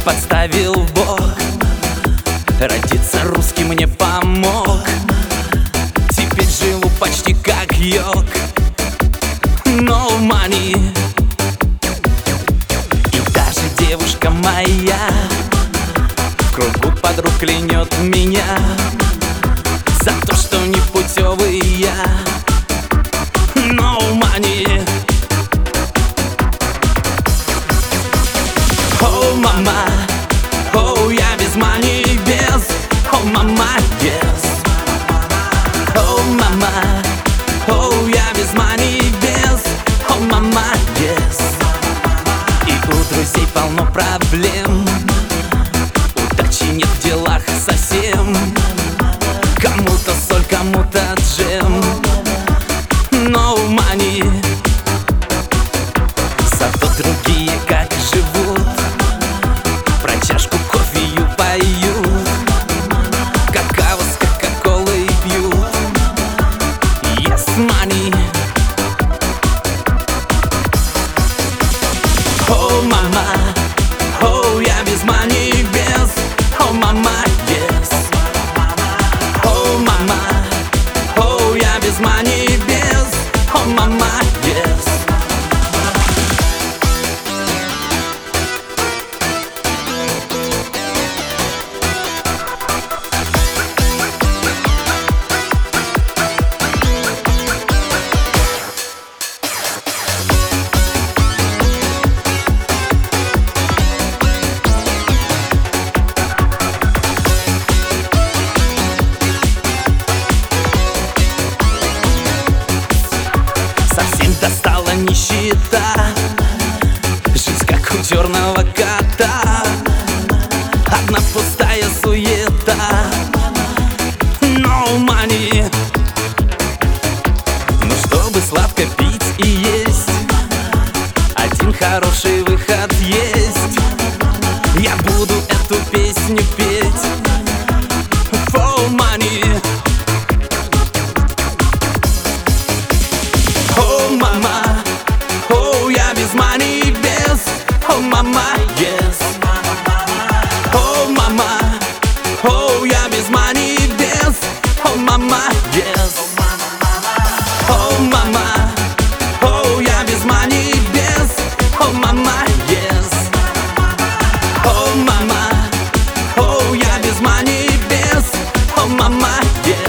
подставил Бог, родиться русским мне помог. Теперь живу почти как йог. No money. И даже девушка моя в кругу подруг клянет меня за то, что непутевый я. No money. Oh, мама, oh, я без money, без. Oh, мама, yes. Oh, мама, oh, я без money, без. Oh, мама, yes. И у друзей полно проблем, удачи нет в делах совсем. Кому-то соль, кому-то джем. No money. Зато другие как живут, про чашку кофею поют, какао с кока-колой пьют. Yes, money. Oh, мама, oh, я без money, без. Oh, мама, yes. Oh, мама, oh, я без money, без. Oh, мама, yes. Совсем достала нищета, жизнь как у черного кота, одна пустая суета. No money. Ну чтобы сладко пить и есть, один хороший выход есть. Я буду эту песню петь. For money. Oh, мама, oh, я без money, без. Oh, мама, yes. Oh, мама, oh, я без money, без. Oh, мама, yes. Oh, мама, oh, я без money, без. Oh, мама, yes. Oh, мама, oh, я без money, без. Oh, мама, yes.